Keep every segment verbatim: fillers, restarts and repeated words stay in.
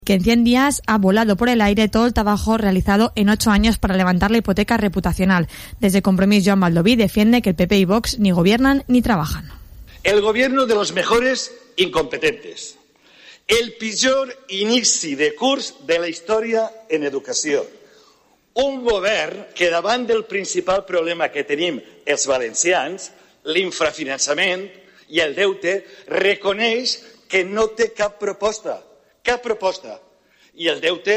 que en cien días ha volado por el aire todo el trabajo realizado en ocho años para levantar la hipoteca reputacional. Desde Compromís, Joan Baldoví defiende que el P P y Vox ni gobiernan ni trabajan. El gobierno de los mejores incompetentes. El pitjor inici de curs de la història en educació. Un govern que davant del principal problema que tenim els valencians, l'infrafinançament i el deute, reconeix que no té cap proposta. Cap proposta. I el deute,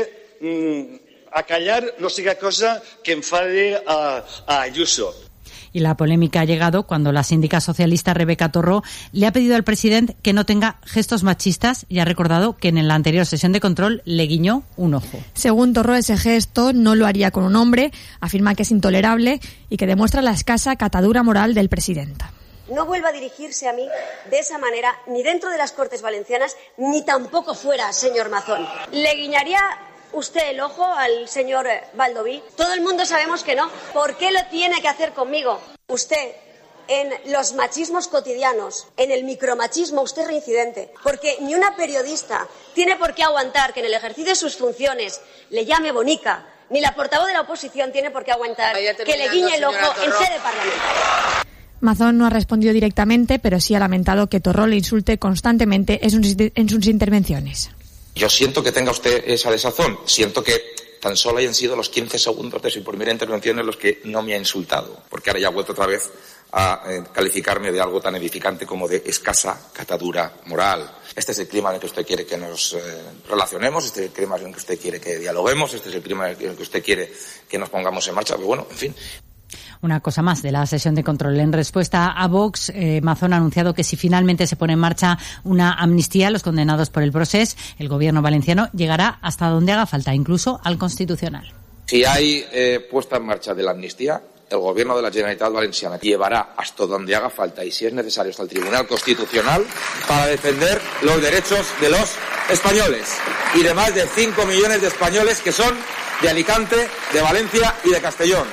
mmm, a callar no siga cosa que enfade a, a Ayuso. Y la polémica ha llegado cuando la síndica socialista Rebeca Torró le ha pedido al presidente que no tenga gestos machistas y ha recordado que en la anterior sesión de control le guiñó un ojo. Según Torró, ese gesto no lo haría con un hombre, afirma que es intolerable y que demuestra la escasa catadura moral del presidente. No vuelva a dirigirse a mí de esa manera, ni dentro de las Cortes Valencianas, ni tampoco fuera, señor Mazón. ¿Le guiñaría usted el ojo al señor Baldoví? Todo el mundo sabemos que no. ¿Por qué lo tiene que hacer conmigo? Usted, en los machismos cotidianos, en el micromachismo, usted es reincidente. Porque ni una periodista tiene por qué aguantar que en el ejercicio de sus funciones le llame bonica, ni la portavoz de la oposición tiene por qué aguantar que le guiñe el ojo en sede parlamentaria. Mazón no ha respondido directamente, pero sí ha lamentado que Torró le insulte constantemente en sus intervenciones. Yo siento que tenga usted esa desazón. Siento que tan solo hayan sido los quince segundos de su primera intervención en los que no me ha insultado, porque ahora ya ha vuelto otra vez a eh, calificarme de algo tan edificante como de escasa catadura moral. Este es el clima en el que usted quiere que nos eh, relacionemos, este es el clima en el que usted quiere que dialoguemos, este es el clima en el que usted quiere que nos pongamos en marcha. Pero bueno, en fin. Una cosa más de la sesión de control. En respuesta a Vox, eh, Mazón ha anunciado que si finalmente se pone en marcha una amnistía a los condenados por el Procés, el gobierno valenciano llegará hasta donde haga falta, incluso al Constitucional. Si hay eh, puesta en marcha de la amnistía, el gobierno de la Generalitat Valenciana llevará hasta donde haga falta y si es necesario hasta el Tribunal Constitucional para defender los derechos de los españoles y de más de cinco millones de españoles que son de Alicante, de Valencia y de Castellón.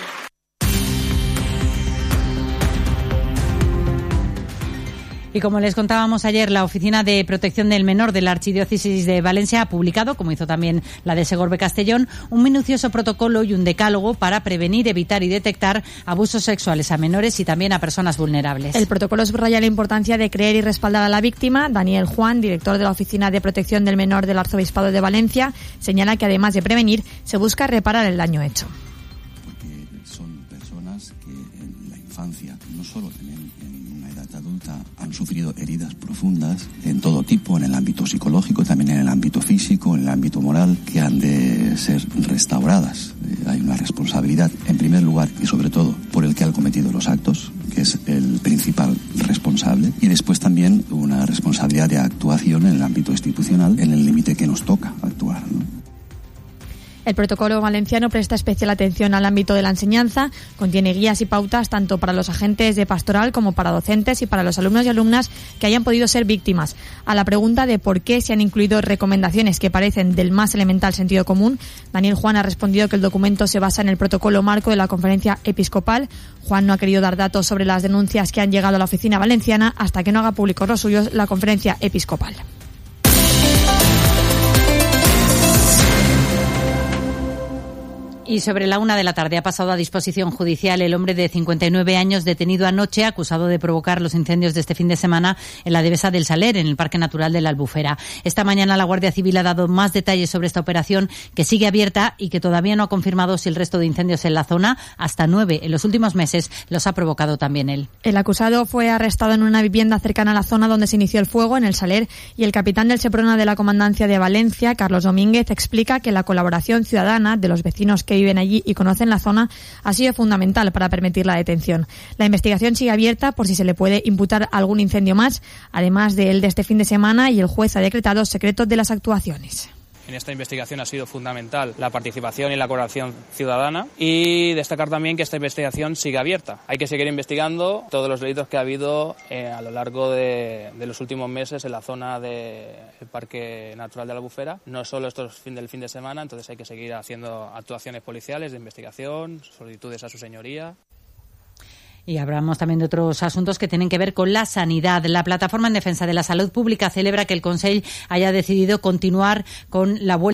Y como les contábamos ayer, la Oficina de Protección del Menor de la Archidiócesis de Valencia ha publicado, como hizo también la de Segorbe Castellón, un minucioso protocolo y un decálogo para prevenir, evitar y detectar abusos sexuales a menores y también a personas vulnerables. El protocolo subraya la importancia de creer y respaldar a la víctima. Daniel Juan, director de la Oficina de Protección del Menor del Arzobispado de Valencia, señala que además de prevenir, se busca reparar el daño hecho. Porque son personas que en la infancia no solo tienen adulta han sufrido heridas profundas en todo tipo, en el ámbito psicológico, también en el ámbito físico, en el ámbito moral, que han de ser restauradas. Eh, hay una responsabilidad, en primer lugar y sobre todo, por el que ha cometido los actos, que es el principal responsable, y después también una responsabilidad de actuación en el ámbito institucional, en el límite que nos toca actuar, ¿no? El protocolo valenciano presta especial atención al ámbito de la enseñanza, contiene guías y pautas tanto para los agentes de pastoral como para docentes y para los alumnos y alumnas que hayan podido ser víctimas. A la pregunta de por qué se han incluido recomendaciones que parecen del más elemental sentido común, Daniel Juan ha respondido que el documento se basa en el protocolo marco de la Conferencia Episcopal. Juan no ha querido dar datos sobre las denuncias que han llegado a la oficina valenciana hasta que no haga públicos los suyos la Conferencia Episcopal. Y sobre la una de la tarde ha pasado a disposición judicial el hombre de cincuenta y nueve años detenido anoche acusado de provocar los incendios de este fin de semana en la Devesa del Saler, en el Parque Natural de la Albufera. Esta mañana la Guardia Civil ha dado más detalles sobre esta operación, que sigue abierta y que todavía no ha confirmado si el resto de incendios en la zona, hasta nueve en los últimos meses, los ha provocado también él. El acusado fue arrestado en una vivienda cercana a la zona donde se inició el fuego, en el Saler, y el capitán del Seprona de la Comandancia de Valencia, Carlos Domínguez, explica que la colaboración ciudadana de los vecinos que viven allí y conocen la zona ha sido fundamental para permitir la detención. La investigación sigue abierta por si se le puede imputar algún incendio más, además del de este fin de semana, y el juez ha decretado secreto de las actuaciones. En esta investigación ha sido fundamental la participación y la colaboración ciudadana, y destacar también que esta investigación sigue abierta. Hay que seguir investigando todos los delitos que ha habido eh, a lo largo de, de los últimos meses en la zona del Parque Natural de la Albufera, no solo estos fin del fin de semana, entonces hay que seguir haciendo actuaciones policiales de investigación, solicitudes a su señoría. Y hablamos también de otros asuntos que tienen que ver con la sanidad. La Plataforma en Defensa de la Salud Pública celebra que el Consell haya decidido continuar con la vuelta